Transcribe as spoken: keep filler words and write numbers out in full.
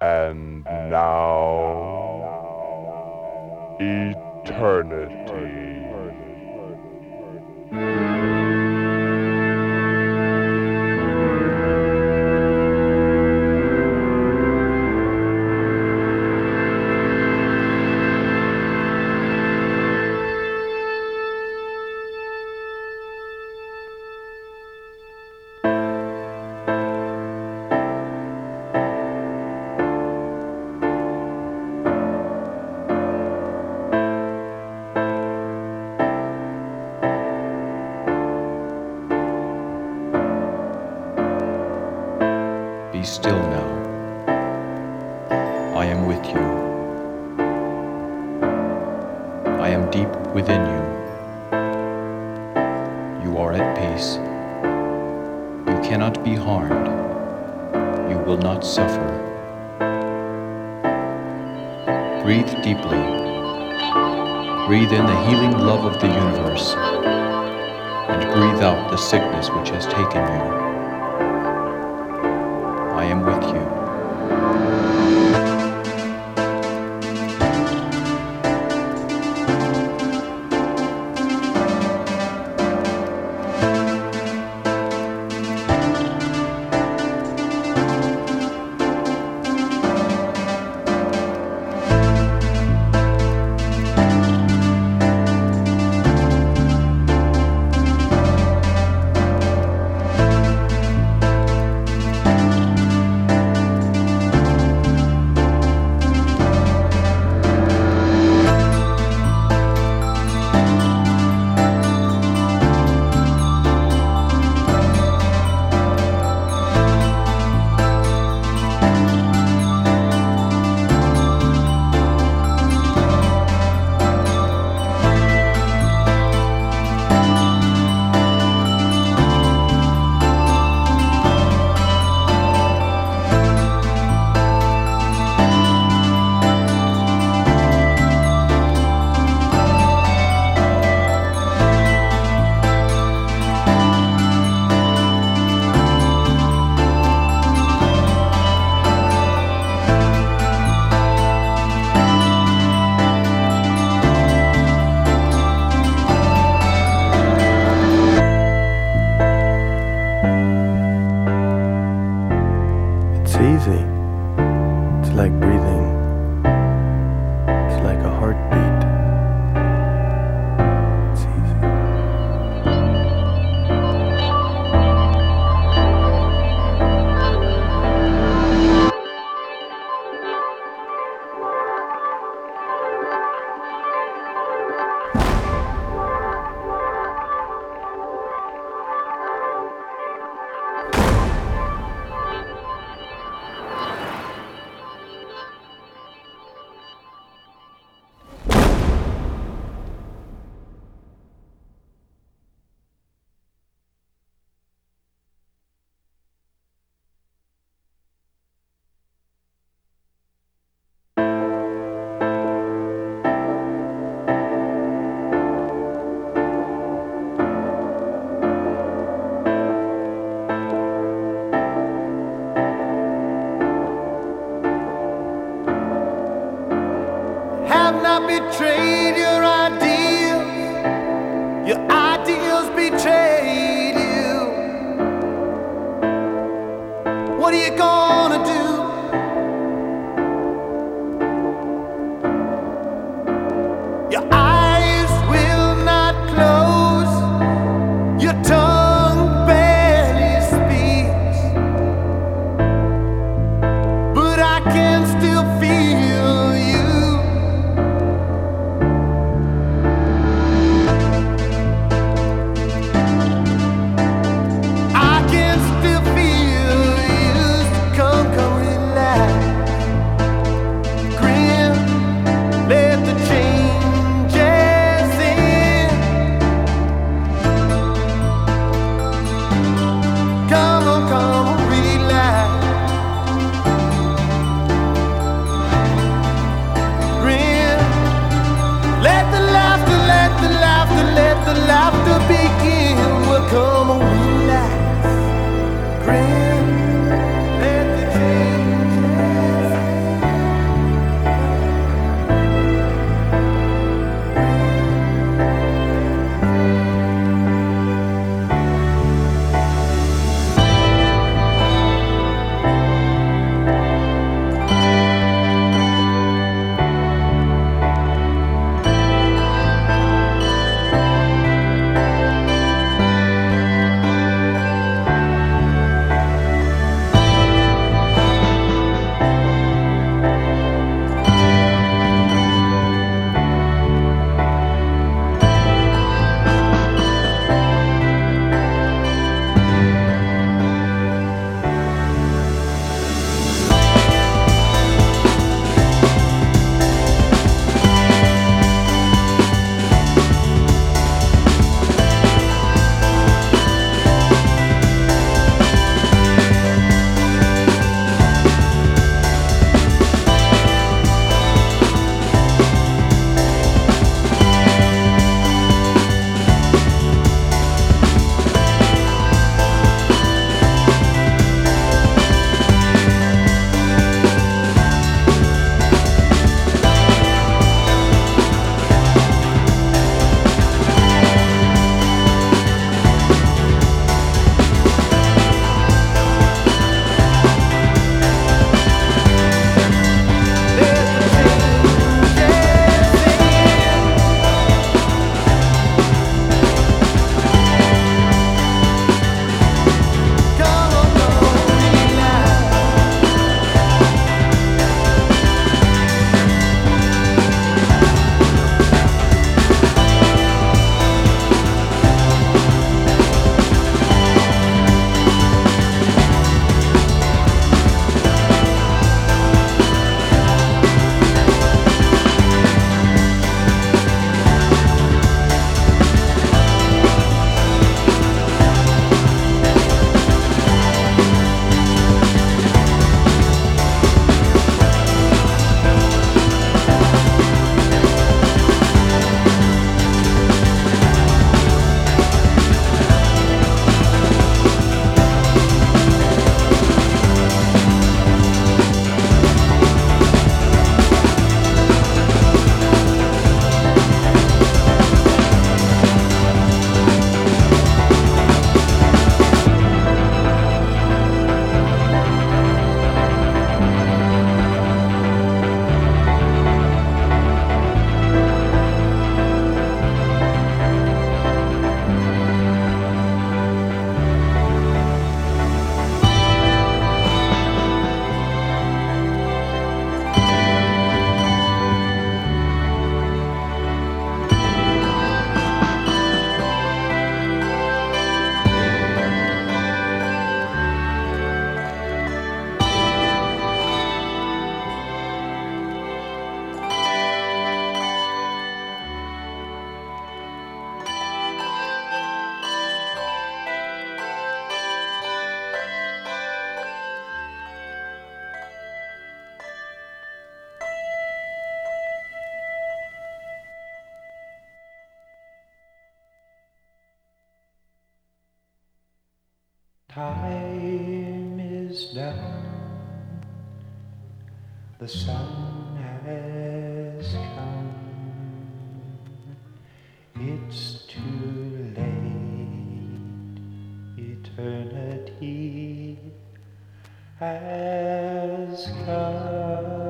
And now, eternity. Be still now. I am with you. I am deep within you. You are at peace. You cannot be harmed. You will not suffer. Breathe deeply. Breathe in the healing love of the universe, and breathe out the sickness which has taken you. I am with you. It's easy. It's like breathing. It's like a heartbeat. It's easy. Have not betrayed your ideals. Your ideals betrayed you. What are you gonna do? Your eyes will not close. Your tongue barely speaks. But I can still feel you. Time is done, the sun has come, it's too late, eternity has come.